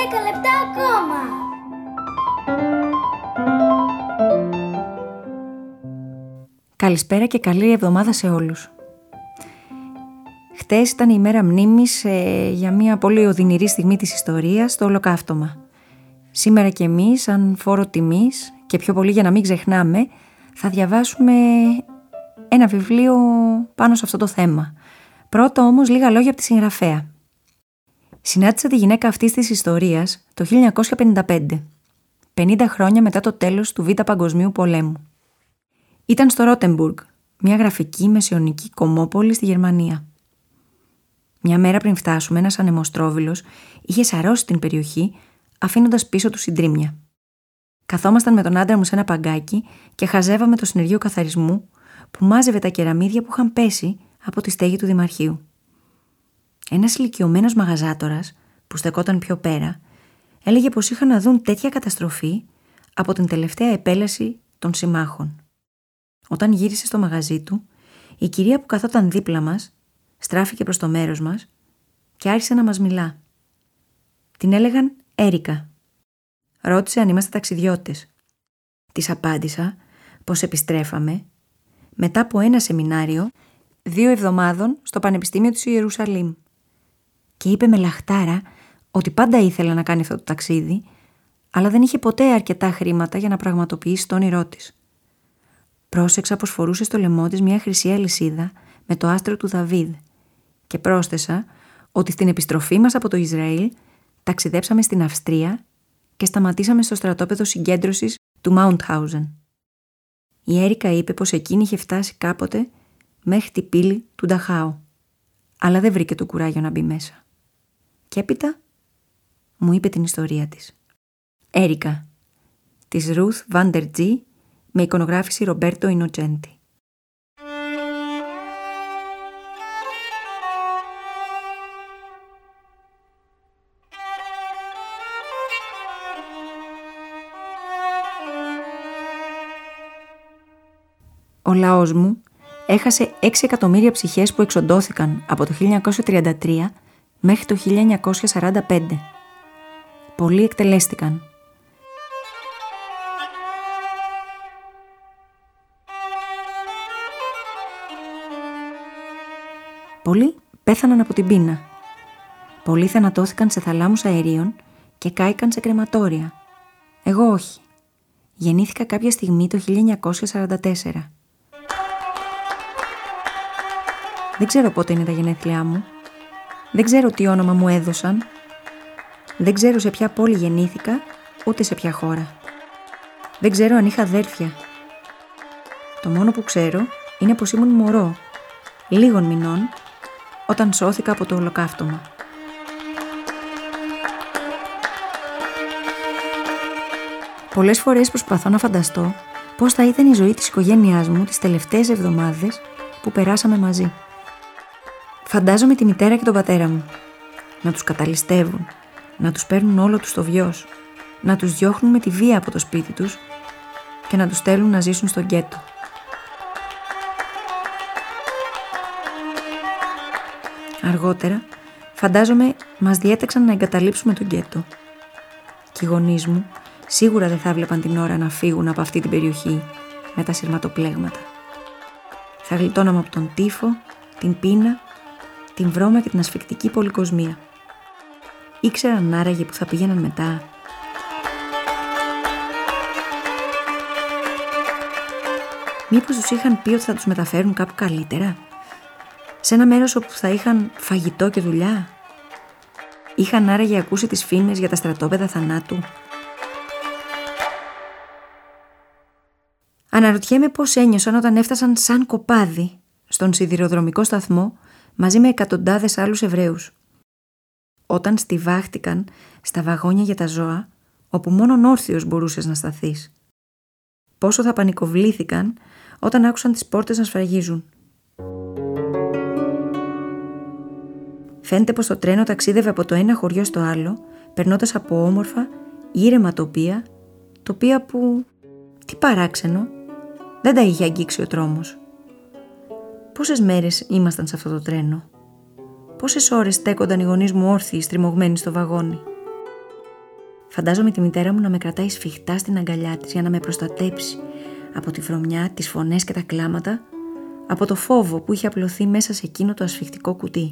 10 λεπτά ακόμα. Καλησπέρα και καλή εβδομάδα σε όλους. Χτες ήταν η ημέρα μνήμης για μια πολύ οδυνηρή στιγμή της ιστορίας, το Ολοκαύτωμα. Σήμερα και εμείς, σαν φόρο τιμής και πιο πολύ για να μην ξεχνάμε, θα διαβάσουμε ένα βιβλίο πάνω σε αυτό το θέμα. Πρώτα όμως λίγα λόγια από τη συγγραφέα. Συνάντησα τη γυναίκα αυτής της ιστορίας το 1955, 50 χρόνια μετά το τέλος του Β' Παγκοσμίου Πολέμου. Ήταν στο Ρότεμπουργκ, μια γραφική μεσαιωνική κομμόπολη στη Γερμανία. Μια μέρα πριν φτάσουμε, ένας ανεμοστρόβιλος είχε σαρώσει την περιοχή, αφήνοντας πίσω του συντρίμμια. Καθόμασταν με τον άντρα μου σε ένα παγκάκι και χαζεύαμε το συνεργείο καθαρισμού που μάζευε τα κεραμίδια που είχαν πέσει από τη στέγη του δημαρχείου. Ένας ηλικιωμένος μαγαζάτορας, που στεκόταν πιο πέρα, έλεγε πως είχαν να δουν τέτοια καταστροφή από την τελευταία επέλαση των συμμάχων. Όταν γύρισε στο μαγαζί του, η κυρία που καθόταν δίπλα μας στράφηκε προς το μέρος μας και άρχισε να μας μιλά. Την έλεγαν Έρικα. Ρώτησε αν είμαστε ταξιδιώτες. Της απάντησα πως επιστρέφαμε μετά από ένα σεμινάριο 2 εβδομάδων στο Πανεπιστήμιο της Ιερουσαλήμ. Και είπε με λαχτάρα ότι πάντα ήθελε να κάνει αυτό το ταξίδι, αλλά δεν είχε ποτέ αρκετά χρήματα για να πραγματοποιήσει το όνειρό της. Πρόσεξα πως φορούσε στο λαιμό της μια χρυσή αλυσίδα με το άστρο του Δαβίδ και πρόσθεσα ότι στην επιστροφή μας από το Ισραήλ ταξιδέψαμε στην Αυστρία και σταματήσαμε στο στρατόπεδο συγκέντρωσης του Μάουντχάουζεν. Η Έρικα είπε πως εκείνη είχε φτάσει κάποτε μέχρι την πύλη του Νταχάου, αλλά δεν βρήκε το κουράγιο να μπει μέσα. Και έπειτα μου είπε την ιστορία της. Έρικα, της Ρουθ Βάντερ Τζι, με εικονογράφηση Ρομπέρτο Ινοτσέντι. Ο λαός μου έχασε 6 εκατομμύρια ψυχές που εξοντώθηκαν από το 1933 μέχρι το 1945. Πολλοί εκτελέστηκαν. Πολλοί πέθαναν από την πείνα. Πολλοί θανατώθηκαν σε θαλάμους αερίων και κάηκαν σε κρεματόρια. Εγώ όχι. Γεννήθηκα κάποια στιγμή το 1944. Δεν ξέρω πότε είναι τα γενέθλιά μου. Δεν ξέρω τι όνομα μου έδωσαν. Δεν ξέρω σε ποια πόλη γεννήθηκα, ούτε σε ποια χώρα. Δεν ξέρω αν είχα αδέρφια. Το μόνο που ξέρω είναι πως ήμουν μωρό, λίγων μηνών, όταν σώθηκα από το Ολοκαύτωμα. Πολλές φορές προσπαθώ να φανταστώ πώς θα ήταν η ζωή της οικογένειάς μου τις τελευταίες εβδομάδες που περάσαμε μαζί. Φαντάζομαι τη μητέρα και τον πατέρα μου να τους καταλυστεύουν, να τους παίρνουν όλο τους το βιός, να τους διώχνουν με τη βία από το σπίτι τους και να τους στέλνουν να ζήσουν στο γκέτο. Αργότερα, φαντάζομαι, μας διέταξαν να εγκαταλείψουμε το γκέτο. Και οι γονείς μου σίγουρα δεν θα βλέπαν την ώρα να φύγουν από αυτή την περιοχή με τα σειρματοπλέγματα. Θα γλιτώναμε από τον τύφο, την πείνα, την βρώμα και την ασφυκτική πολυκοσμία. Ήξεραν άραγε που θα πήγαιναν μετά. Μήπως τους είχαν πει ότι θα τους μεταφέρουν κάπου καλύτερα? Σε ένα μέρος όπου θα είχαν φαγητό και δουλειά? Είχαν άραγε ακούσει τις φήμες για τα στρατόπεδα θανάτου? Αναρωτιέμαι πώς ένιωσαν όταν έφτασαν σαν κοπάδι στον σιδηροδρομικό σταθμό μαζί με εκατοντάδες άλλους Εβραίους. Όταν στιβάχτηκαν στα βαγόνια για τα ζώα, όπου μόνον όρθιος μπορούσες να σταθείς. Πόσο θα πανικοβλήθηκαν όταν άκουσαν τις πόρτες να σφραγίζουν. Φαίνεται πως το τρένο ταξίδευε από το ένα χωριό στο άλλο, περνώντας από όμορφα, ήρεμα τοπία που, τι παράξενο, δεν τα είχε αγγίξει ο τρόμος. Πόσες μέρες ήμασταν σε αυτό το τρένο? Πόσες ώρες στέκονταν οι γονείς μου όρθιοι στριμωγμένοι στο βαγόνι? Φαντάζομαι τη μητέρα μου να με κρατάει σφιχτά στην αγκαλιά της για να με προστατέψει από τη βρωμιά, τις φωνές και τα κλάματα, από το φόβο που είχε απλωθεί μέσα σε εκείνο το ασφιχτικό κουτί.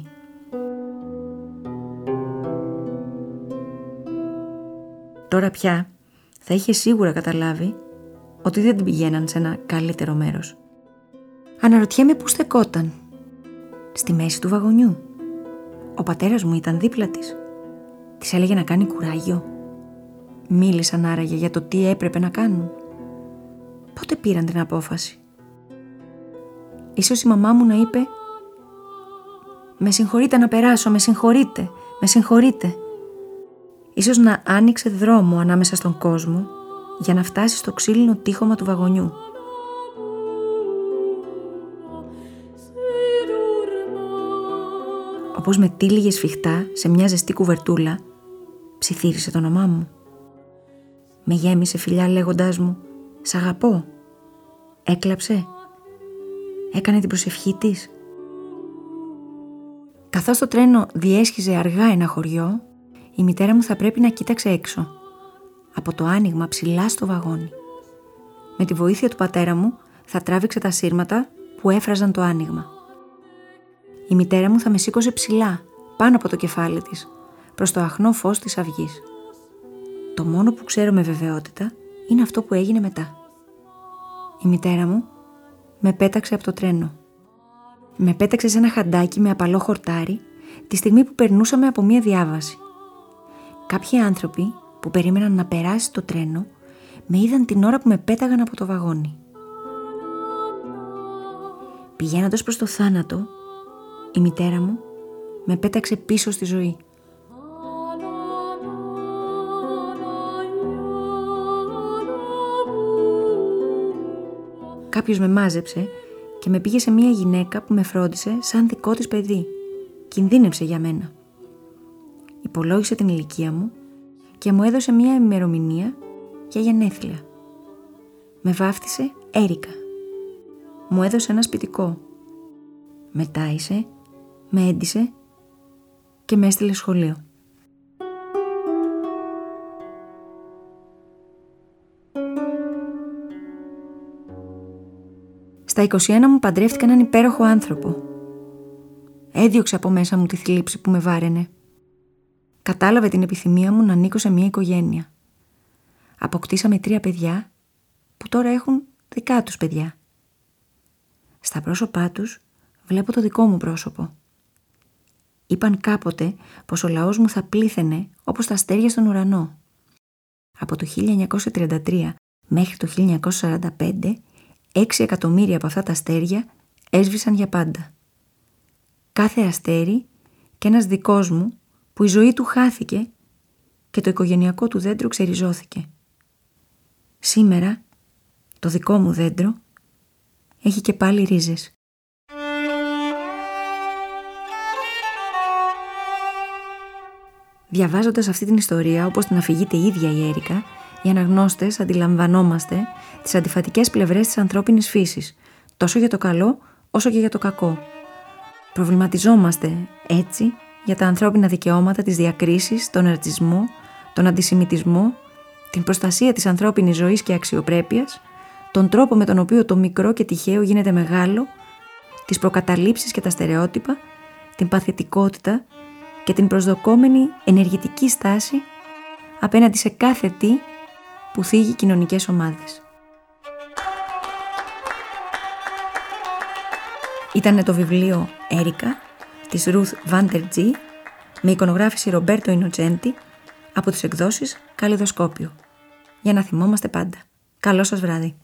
Τώρα πια θα είχε σίγουρα καταλάβει ότι δεν την πηγαίναν σε ένα καλύτερο μέρος. Αναρωτιέμαι πού στεκόταν. Στη μέση του βαγονιού. Ο πατέρας μου ήταν δίπλα της. Της έλεγε να κάνει κουράγιο. Μίλησαν άραγε για το τι έπρεπε να κάνουν. Πότε πήραν την απόφαση? Ίσως η μαμά μου να είπε «Με συγχωρείτε να περάσω, με συγχωρείτε». Ίσως να άνοιξε δρόμο ανάμεσα στον κόσμο για να φτάσει στο ξύλινο τείχομα του βαγονιού. Όπως με τύλιγε σφιχτά σε μια ζεστή κουβερτούλα, ψιθύρισε το όνομά μου. Με γέμισε φιλιά λέγοντάς μου «Σ' αγαπώ». Έκλαψε. Έκανε την προσευχή της. Καθώς το τρένο διέσχιζε αργά ένα χωριό, η μητέρα μου θα πρέπει να κοίταξε έξω, από το άνοιγμα ψηλά στο βαγόνι. Με τη βοήθεια του πατέρα μου θα τράβηξε τα σύρματα που έφραζαν το άνοιγμα. Η μητέρα μου θα με σήκωσε ψηλά, πάνω από το κεφάλι της, προς το αχνό φως της αυγής. Το μόνο που ξέρω με βεβαιότητα είναι αυτό που έγινε μετά. Η μητέρα μου με πέταξε από το τρένο. Με πέταξε σε ένα χαντάκι με απαλό χορτάρι τη στιγμή που περνούσαμε από μία διάβαση. Κάποιοι άνθρωποι που περίμεναν να περάσει το τρένο με είδαν την ώρα που με πέταγαν από το βαγόνι. Πηγαίνοντας προς το θάνατο, η μητέρα μου με πέταξε πίσω στη ζωή. Κάποιος με μάζεψε και με πήγε σε μια γυναίκα που με φρόντισε σαν δικό της παιδί. Κινδύνευσε για μένα. Υπολόγισε την ηλικία μου και μου έδωσε μια ημερομηνία για γενέθλια. Με βάφτισε Έρικα. Μου έδωσε ένα σπιτικό. Με τάισε, με έντυσε και με έστειλε σχολείο. Στα 21 μου παντρεύτηκα έναν υπέροχο άνθρωπο. Έδιωξε από μέσα μου τη θλίψη που με βάραινε. Κατάλαβε την επιθυμία μου να ανήκω σε μια οικογένεια. Αποκτήσαμε 3 παιδιά που τώρα έχουν δικά τους παιδιά. Στα πρόσωπά τους βλέπω το δικό μου πρόσωπο. Είπαν κάποτε πως ο λαός μου θα πλήθαινε όπως τα αστέρια στον ουρανό. Από το 1933 μέχρι το 1945, 6 εκατομμύρια από αυτά τα αστέρια έσβησαν για πάντα. Κάθε αστέρι και ένας δικός μου που η ζωή του χάθηκε και το οικογενειακό του δέντρο ξεριζώθηκε. Σήμερα το δικό μου δέντρο έχει και πάλι ρίζες. Διαβάζοντας αυτή την ιστορία όπως την αφηγείται η ίδια η Έρικα, οι αναγνώστες αντιλαμβανόμαστε τις αντιφατικές πλευρές της ανθρώπινης φύσης, τόσο για το καλό όσο και για το κακό. Προβληματιζόμαστε έτσι για τα ανθρώπινα δικαιώματα, τις διακρίσεις, τον ρατσισμό, τον αντισημιτισμό, την προστασία της ανθρώπινης ζωής και αξιοπρέπειας, τον τρόπο με τον οποίο το μικρό και τυχαίο γίνεται μεγάλο, τις προκαταλήψεις και τα στερεότυπα, την παθητικότητα και την προσδοκόμενη ενεργητική στάση απέναντι σε κάθε τι που θίγει κοινωνικές ομάδες. Ήτανε το βιβλίο «Έρικα» της Ruth Vander G με εικονογράφηση Ρομπέρτο Ινοτσέντι από τις εκδόσεις Καλλιδοσκόπιο. Για να θυμόμαστε πάντα. Καλό σας βράδυ.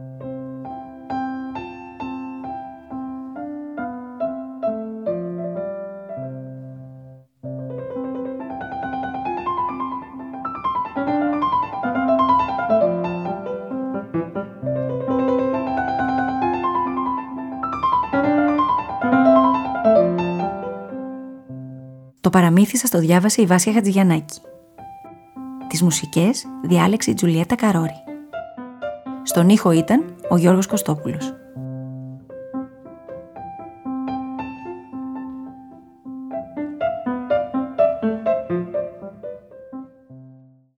Το παραμύθι σας το διάβασε η Βάσια Χατζηγιαννάκη. Τις μουσικές διάλεξε η Τζουλιέτα Καρόρη. Στον ήχο ήταν ο Γιώργος Κωστόπουλος.